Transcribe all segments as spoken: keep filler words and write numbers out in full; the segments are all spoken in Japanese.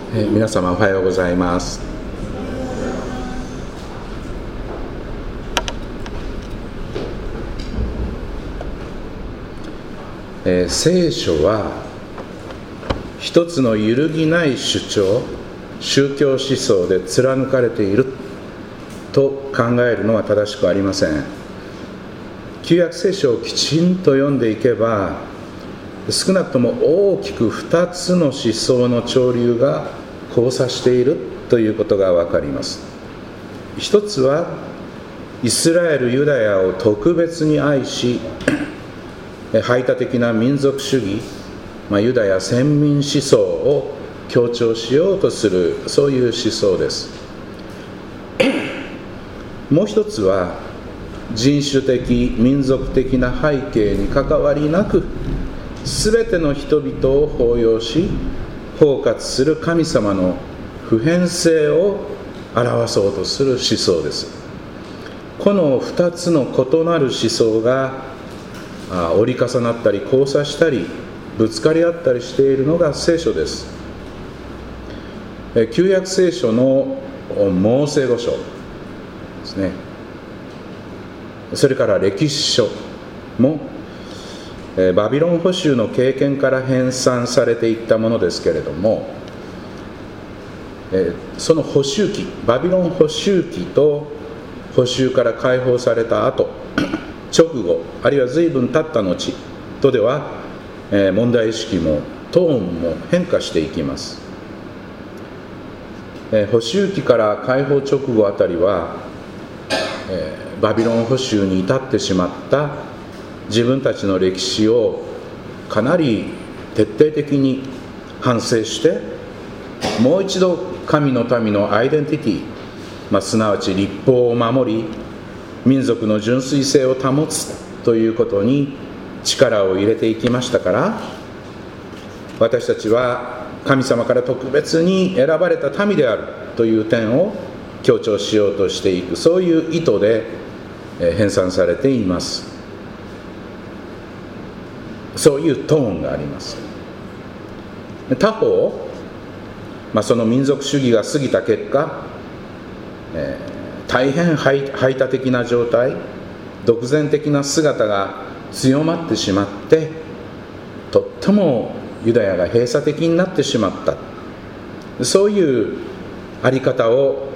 えー、皆様おはようございます。えー、聖書は一つの揺るぎない主張、宗教思想で貫かれていると考えるのは正しくありません。旧約聖書をきちんと読んでいけば、少なくとも大きくふたつの思想の潮流が交差しているということが分かります。一つはイスラエル・ユダヤを特別に愛し、排他的な民族主義、まあ、ユダヤ先民思想を強調しようとする、そういう思想です。もう一つは人種的民族的な背景に関わりなく、すべての人々を包容し包括する神様の普遍性を表そうとする思想です。このふたつの異なる思想が折り重なったり交差したりぶつかり合ったりしているのが聖書です。旧約聖書のモーセ五書ですね、それから歴史書もバビロン捕囚の経験から編纂されていったものですけれども、その捕囚期、バビロン捕囚期と捕囚から解放された後、直後、あるいは随分経った後とでは、問題意識もトーンも変化していきます。捕囚期から解放直後あたりは、バビロン捕囚に至ってしまった自分たちの歴史をかなり徹底的に反省して、もう一度神の民のアイデンティティ、まあ、すなわち律法を守り民族の純粋性を保つということに力を入れていきましたから、私たちは神様から特別に選ばれた民であるという点を強調しようとしていく、そういう意図で編纂されています。そういうトーンがあります。他方、まあ、その民族主義が過ぎた結果、えー、大変排他的な状態、独善的な姿が強まってしまって、とってもユダヤが閉鎖的になってしまった、そういうあり方を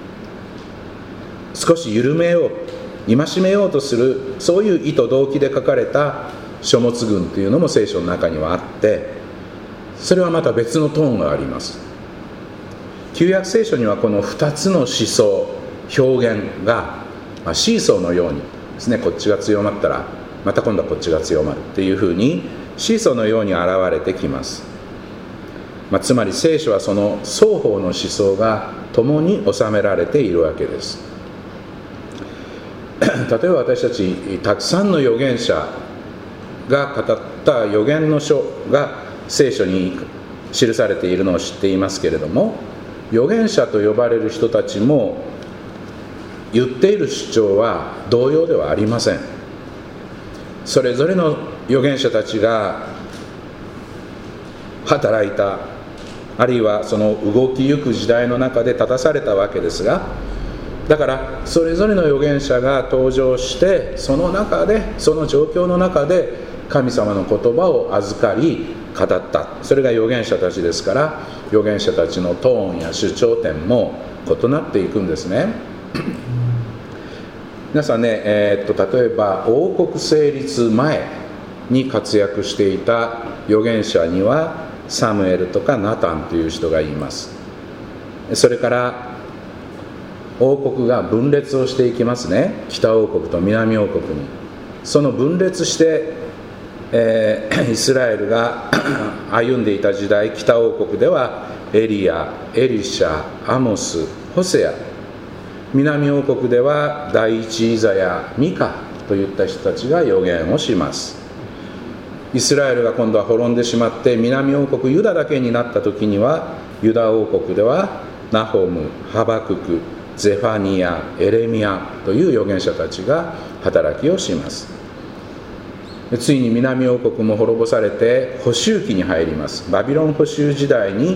少し緩めよう、戒めようとする、そういう意図動機で書かれた書物群というのも聖書の中にはあって、それはまた別のトーンがあります。旧約聖書にはこのふたつの思想、表現がシーソーのようにですね、こっちが強まったらまた今度はこっちが強まるっていうふうにシーソーのように現れてきます。まあ、つまり聖書はその双方の思想が共に収められているわけです。例えば私たちたくさんの預言者が語った預言の書が聖書に記されているのを知っていますけれども、預言者と呼ばれる人たちも言っている主張は同様ではありません。それぞれの預言者たちが働いた、あるいはその動きゆく時代の中で立たされたわけですが、だからそれぞれの預言者が登場して、その中でその状況の中で神様の言葉を預かり語った、それが預言者たちですから、預言者たちのトーンや主張点も異なっていくんですね。皆さんね、えー、っと例えば王国成立前に活躍していた預言者にはサムエルとかナタンという人がいます。それから王国が分裂をしていきますね。北王国と南王国に。その分裂してえー、イスラエルが歩んでいた時代、北王国ではエリヤ、エリシャ、アモス、ホセア、南王国では第一イザヤ、ミカといった人たちが預言をします。イスラエルが今度は滅んでしまって南王国ユダだけになった時には、ユダ王国ではナホム、ハバクク、ゼファニア、エレミアという預言者たちが働きをします。ついに南王国も滅ぼされて捕囚期に入ります。バビロン捕囚時代に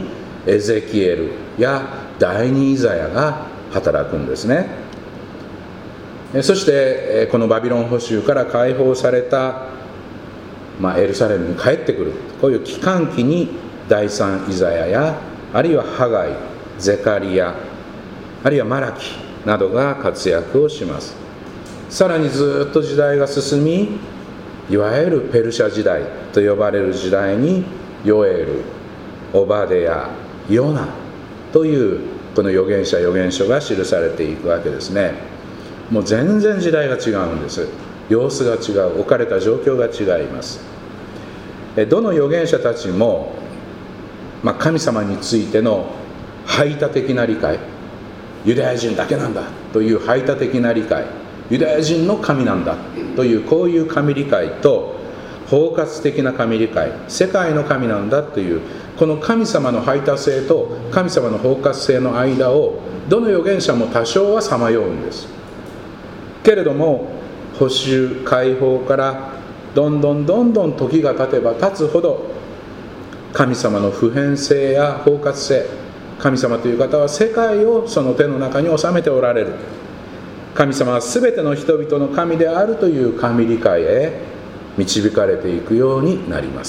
エゼキエルや第二イザヤが働くんですね。そしてこのバビロン捕囚から解放された、まあ、エルサレムに帰ってくる、こういう期間期に第三イザヤやあるいはハガイ、ゼカリヤ、あるいはマラキなどが活躍をします。さらにずっと時代が進み、いわゆるペルシャ時代と呼ばれる時代にヨエル、オバデヤ、ヨナというこの預言者預言書が記されていくわけですね。もう全然時代が違うんです。様子が違う、置かれた状況が違います。どの預言者たちも、まあ、神様についての排他的な理解、ユダヤ人だけなんだという排他的な理解、ユダヤ人の神なんだというこういう神理解と、包括的な神理解、世界の神なんだというこの神様の排他性と神様の包括性の間をどの預言者も多少はさまようんです。けれども捕囚解放からどんどんどんどん時が経てば経つほど、神様の普遍性や包括性、神様という方は世界をその手の中に収めておられる、神様は全ての人々の神であるという神理解へ導かれていくようになります。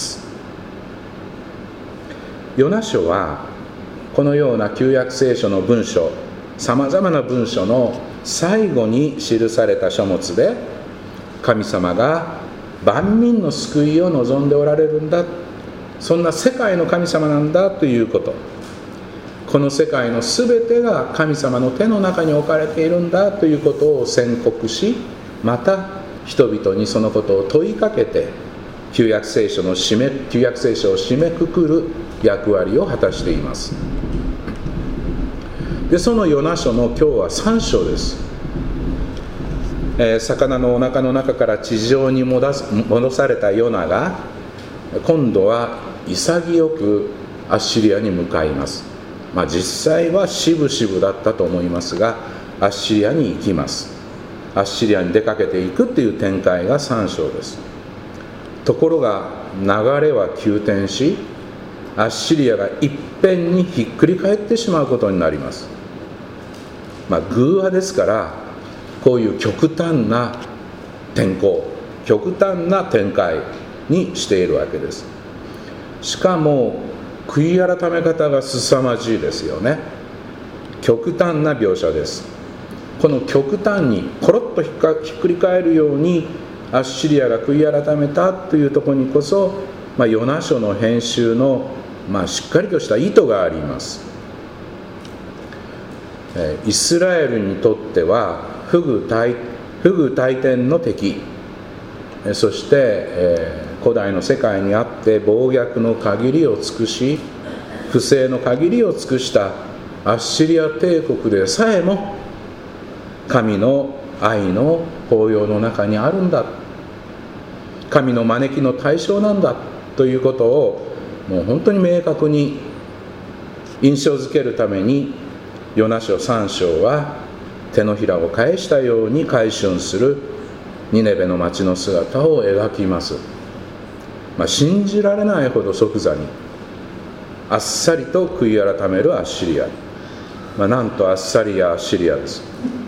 ヨナ書はこのような旧約聖書の文書、さまざまな文書の最後に記された書物で、神様が万民の救いを望んでおられるんだ、そんな世界の神様なんだということ、この世界のすべてが神様の手の中に置かれているんだということを宣告し、また人々にそのことを問いかけて旧約聖書の締め旧約聖書を締めくくる役割を果たしています。でそのヨナ書の今日はさん章です。えー、魚のお腹の中から地上に戻す戻されたヨナが今度は潔くアッシリアに向かいます。まあ、実際はしぶしぶだったと思いますが、アッシリアに行きます。アッシリアに出かけていくという展開がさん章です。ところが流れは急転し、アッシリアがいっぺんにひっくり返ってしまうことになります。まあ、偶話ですから、こういう極端な転向、極端な展開にしているわけです。しかも悔い改め方が凄まじいですよね。極端な描写です。この極端にコロッとひっくり返るようにアッシリアが悔い改めたというところにこそ、まあ、ヨナ書の編集の、まあ、しっかりとした意図があります。イスラエルにとっては不遇大不遇大天の敵、そして、えー、古代の世界にあって暴虐の限りを尽くし、不正の限りを尽くしたアッシリア帝国でさえも神の愛の抱擁の中にあるんだ、神の招きの対象なんだということをもう本当に明確に印象づけるために、ヨナ書さん章は手のひらを返したように回春するニネベの町の姿を描きます。まあ、信じられないほど即座にあっさりと悔い改めるアッシリア、まあ、なんとあっさりやアッシリアです。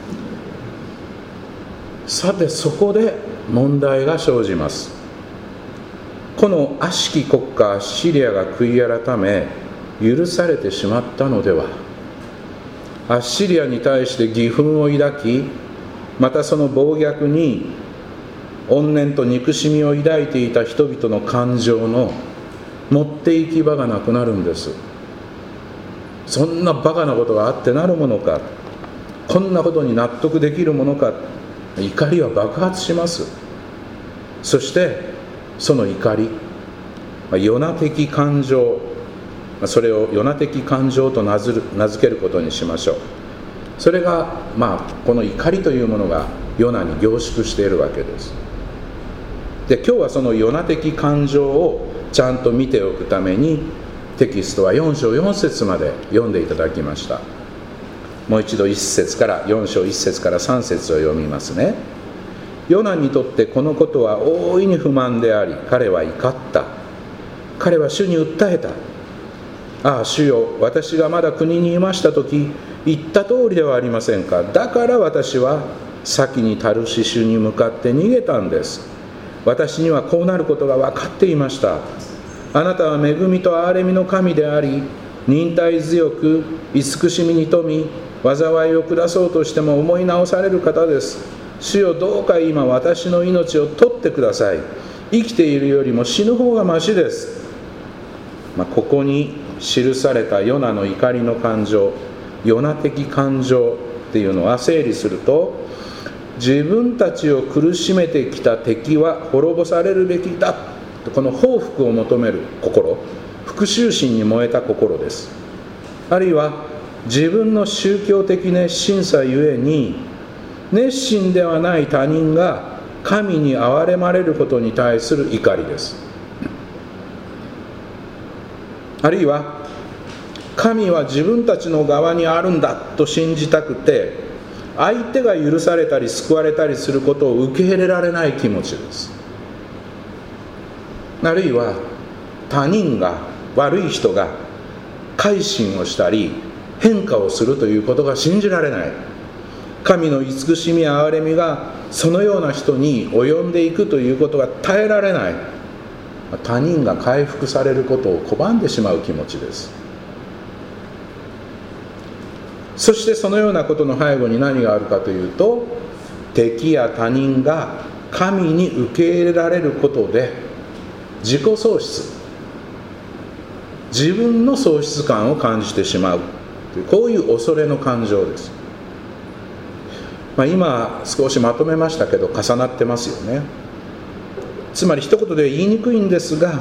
さてそこで問題が生じます。この悪しき国家アッシリアが悔い改め許されてしまったのでは、アッシリアに対して義憤を抱き、またその暴虐に怨念と憎しみを抱いていた人々の感情の持って行き場がなくなるんです。そんなバカなことがあってなるものか、こんなことに納得できるものか、怒りは爆発します。そしてその怒り、ヨナ的感情、それをヨナ的感情と名付けることにしましょう。それが、まあ、この怒りというものがヨナに凝縮しているわけです。で、今日はそのヨナ的感情をちゃんと見ておくために、テキストはよん章よん節まで読んでいただきました。もう一度いち節からよん章いち節からさん節を読みますね。ヨナにとってこのことは大いに不満であり、彼は怒った。彼は主に訴えた。 ああ主よ、私がまだ国にいましたとき言った通りではありませんか。だから私は先にタルシシュに向かって逃げたんです。私にはこうなることが分かっていました。あなたは恵みと憐れみの神であり、忍耐強く慈しみに富み、災いを下そうとしても思い直される方です。主よ、どうか今私の命を取ってください。生きているよりも死ぬ方がましです。まあ、ここに記されたヨナの怒りの感情、ヨナ的感情っていうのは整理すると、自分たちを苦しめてきた敵は滅ぼされるべきだ、この報復を求める心、復讐心に燃えた心です。あるいは自分の宗教的熱心さゆえに、熱心ではない他人が神に憐れまれることに対する怒りです。あるいは神は自分たちの側にあるんだと信じたくて、相手が許されたり救われたりすることを受け入れられない気持ちです。あるいは他人が、悪い人が改心をしたり変化をするということが信じられない。神の慈しみや憐れみがそのような人に及んでいくということが耐えられない。他人が回復されることを拒んでしまう気持ちです。そしてそのようなことの背後に何があるかというと、敵や他人が神に受け入れられることで自己喪失、自分の喪失感を感じてしまうという、こういう恐れの感情です。まあ、今少しまとめましたけど重なってますよね。つまり一言で言いにくいんですが、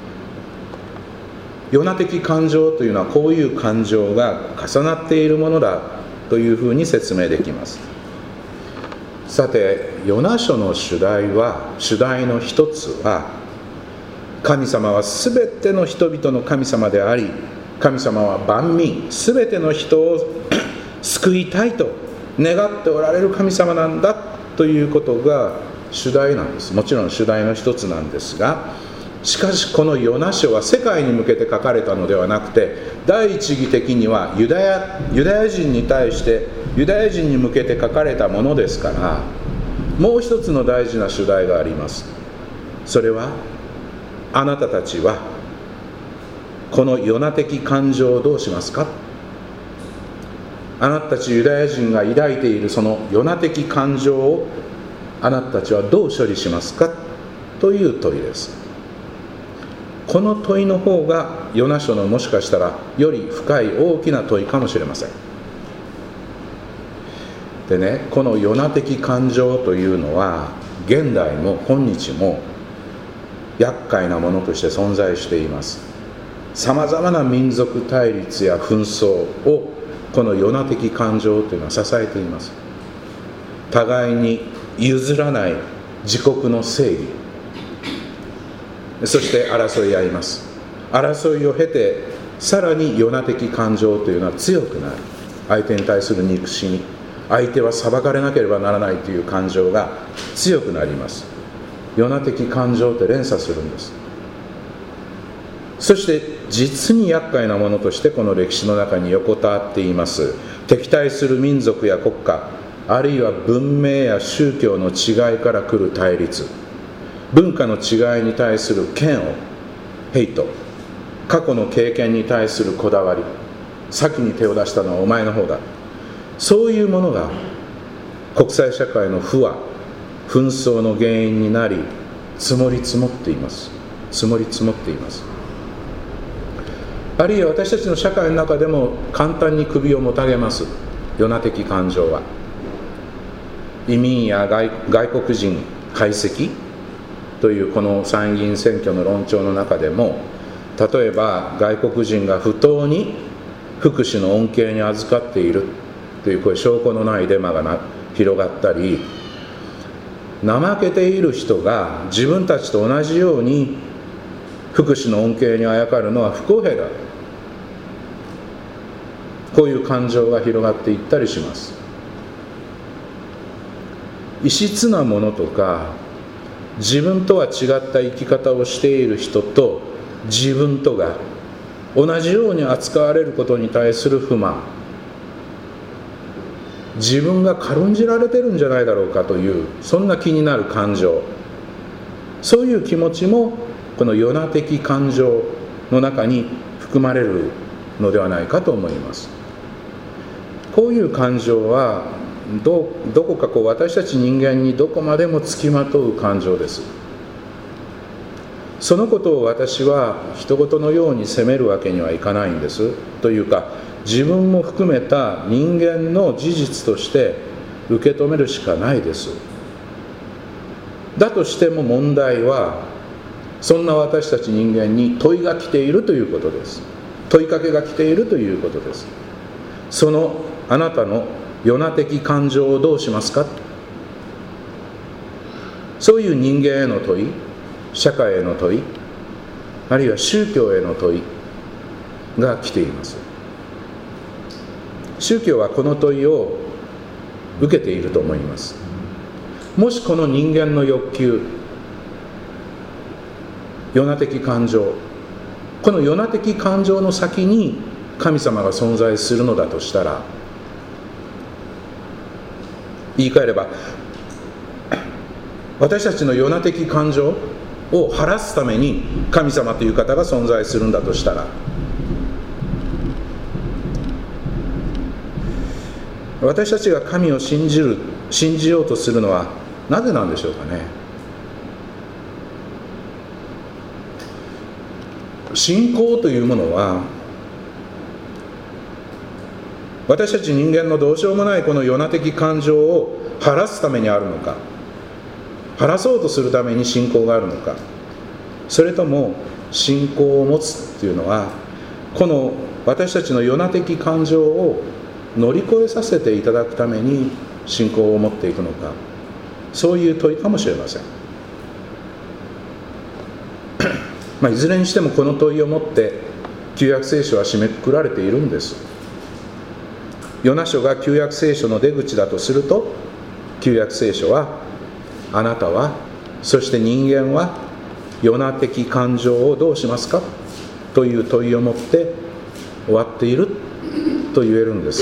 ヨナ的感情というのはこういう感情が重なっているものだというふうに説明できます。さて、ヨナ書の主題は主題の一つは、神様はすべての人々の神様であり、神様は万民すべての人を救いたいと願っておられる神様なんだということが主題なんです。もちろん主題の一つなんですが、しかしこのヨナ書は世界に向けて書かれたのではなくて、第一義的にはユダヤ、ユダヤ人に対してユダヤ人に向けて書かれたものですから、もう一つの大事な主題があります。それは、あなたたちはこのヨナ的感情をどうしますか。あなたたちユダヤ人が抱いているそのヨナ的感情をあなたたちはどう処理しますかという問いです。この問いの方がヨナ書のもしかしたらより深い大きな問いかもしれません。でね、このヨナ的感情というのは現代も今日も厄介なものとして存在しています。さまざまな民族対立や紛争をこのヨナ的感情というのは支えています。互いに譲らない自国の正義、そして争い合います。争いを経てさらにヨナ的感情というのは強くなる。相手に対する憎しみ、相手は裁かれなければならないという感情が強くなります。ヨナ的感情って連鎖するんです。そして実に厄介なものとしてこの歴史の中に横たわっています敵対する民族や国家、あるいは文明や宗教の違いから来る対立、文化の違いに対する嫌悪、ヘイト、過去の経験に対するこだわり、先に手を出したのはお前の方だ、そういうものが国際社会の不和、紛争の原因になり積もり積もっています積もり積もっていますあるいは私たちの社会の中でも簡単に首をもたげます。ヨナ的感情は移民や 外, 外国人排斥というこの参議院選挙の論調の中でも、例えば外国人が不当に福祉の恩恵に預かっているというこれ証拠のないデマがな広がったり、怠けている人が自分たちと同じように福祉の恩恵にあやかるのは不公平だ、こういう感情が広がっていったりします。異質なものとか自分とは違った生き方をしている人と自分とが同じように扱われることに対する不満、自分が軽んじられてるんじゃないだろうかというそんな気になる感情、そういう気持ちもこのヨナ的感情の中に含まれるのではないかと思います。こういう感情は ど, どこかこう私たち人間にどこまでもつきまとう感情です。そのことを私は人事のように責めるわけにはいかないんです。というか、自分も含めた人間の事実として受け止めるしかないです。だとしても問題は、そんな私たち人間に問いが来ているということです。問いかけが来ているということです。そのあなたのヨナ的感情をどうしますか。そういう人間への問い、社会への問い、あるいは宗教への問いが来ています。宗教はこの問いを受けていると思います。もしこの人間の欲求、ヨナ的感情、このヨナ的感情の先に神様が存在するのだとしたら、言い換えれば、私たちのヨナ的感情を晴らすために神様という方が存在するんだとしたら、私たちが神を信じる、信じようとするのはなぜなんでしょうかね。信仰というものは、私たち人間のどうしようもないこのヨナ的感情を晴らすためにあるのか、晴らそうとするために信仰があるのか、それとも信仰を持つというのは、この私たちのヨナ的感情を乗り越えさせていただくために信仰を持っていくのか、そういう問いかもしれません。まあ、いずれにしてもこの問いをもって旧約聖書は締めくくられているんです。ヨナ書が旧約聖書の出口だとすると、旧約聖書はあなたは、そして人間はヨナ的感情をどうしますかという問いをもって終わっていると言えるんです。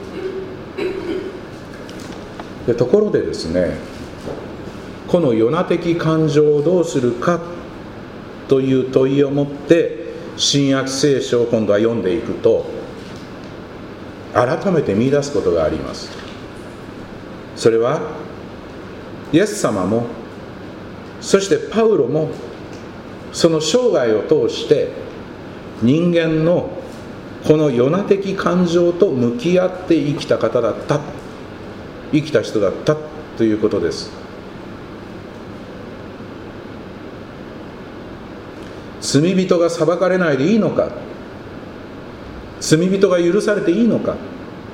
でところでですね、このヨナ的感情をどうするかという問いをもって新約聖書を今度は読んでいくと、改めて見出すことがあります。それはイエス様も、そしてパウロも、その生涯を通して人間のこのヨナ的感情と向き合って生きた方だった、生きた人だったということです。罪人が裁かれないでいいのか、罪人が許されていいのか、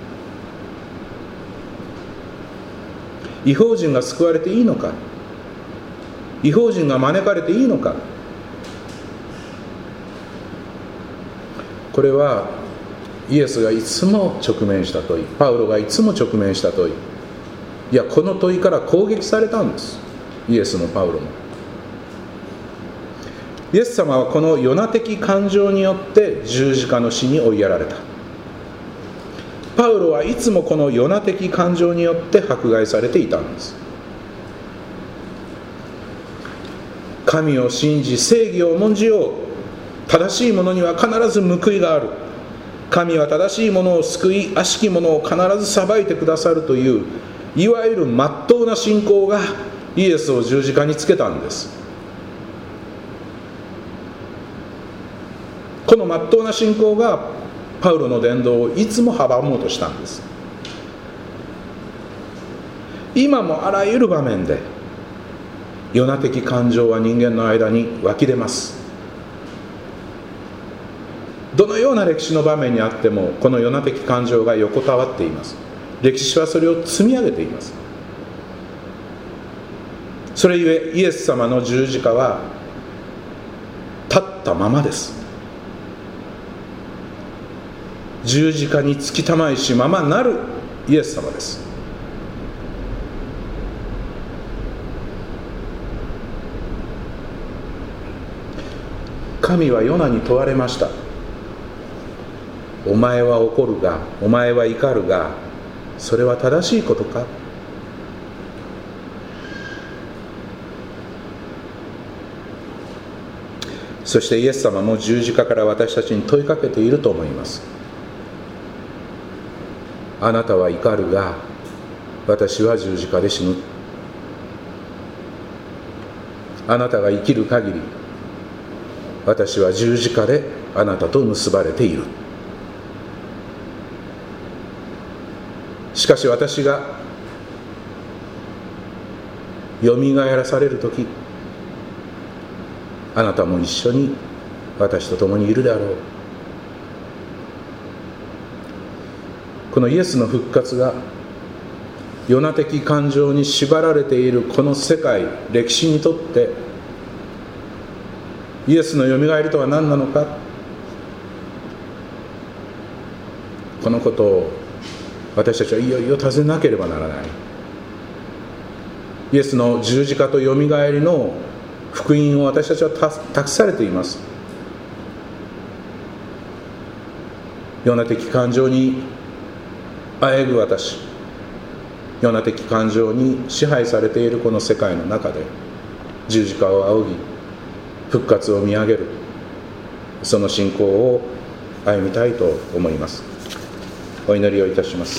異邦人が救われていいのか、異邦人が招かれていいのか。これはイエスがいつも直面した問い、パウロがいつも直面した問い、いやこの問いから攻撃されたんです。イエスもパウロも。イエス様はこのヨナ的感情によって十字架の死に追いやられた。パウロはいつもこのヨナ的感情によって迫害されていたんです。神を信じ正義を重んじよう、正しいものには必ず報いがある、神は正しいものを救い、悪しきものを必ず裁いてくださるという、いわゆる真っ当な信仰がイエスを十字架につけたんです。この真っ当な信仰がパウロの伝道をいつも阻もうとしたんです。今もあらゆる場面でヨナ的感情は人間の間に湧き出ます。どのような歴史の場面にあってもこのヨナ的感情が横たわっています。歴史はそれを積み上げています。それゆえイエス様の十字架は立ったままです。十字架につきたまいしままなるイエス様です。神はヨナに問われました。 お前は怒るが、お前は怒るが、それは正しいことか。そしてイエス様も十字架から私たちに問いかけていると思います。あなたは怒るが、私は十字架で死ぬ。あなたが生きる限り、私は十字架であなたと結ばれている。しかし私がよみがえらされるとき、あなたも一緒に私と共にいるであろう。このイエスの復活がヨナ的感情に縛られているこの世界、歴史にとってイエスのよみがえりとは何なのか、このことを私たちはいよいよ尋ねなければならない。イエスの十字架とよみがえりの福音を私たちは託されています。ヨナ的感情にあえぐ私、ヨナ的感情に支配されているこの世界の中で十字架を仰ぎ復活を見上げる、その信仰を歩みたいと思います。お祈りをいたします。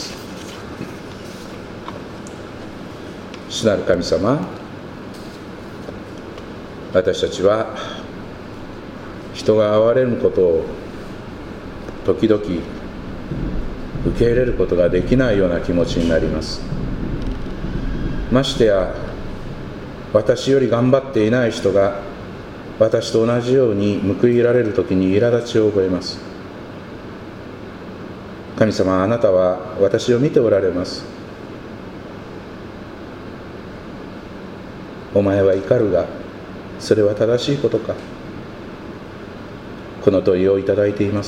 主なる神様、私たちは人が憐れむことを時々受け入れることができないような気持ちになります。ましてや私より頑張っていない人が私と同じように報いられるときに苛立ちを覚えます。神様、あなたは私を見ておられます。お前は怒るが、それは正しいことか。この問いをいただいています。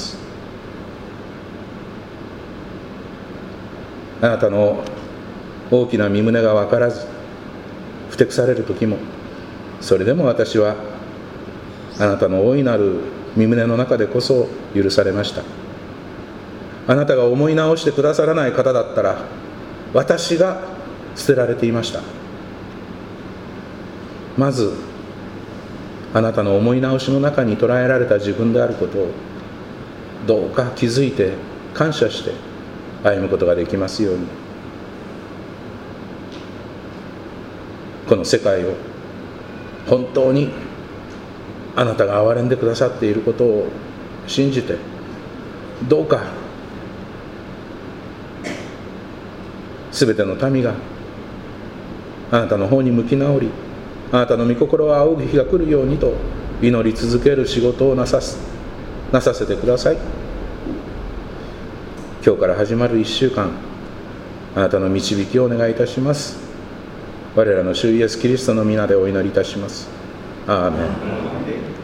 あなたの大きな身胸が分からずふてくされる時も、それでも私はあなたの大いなる身胸の中でこそ許されました。あなたが思い直してくださらない方だったら私が捨てられていました。まずあなたの思い直しの中に捉えられた自分であることをどうか気づいて感謝して歩むことができますように、この世界を本当にあなたが憐れんでくださっていることを信じて、どうかすべての民があなたの方に向き直り、あなたの御心を仰ぐ日が来るようにと祈り続ける仕事をなさすなさせてください。今日から始まるいっしゅうかん、あなたの導きをお願いいたします。我らの主イエスキリストの皆でお祈りいたします。アーメン。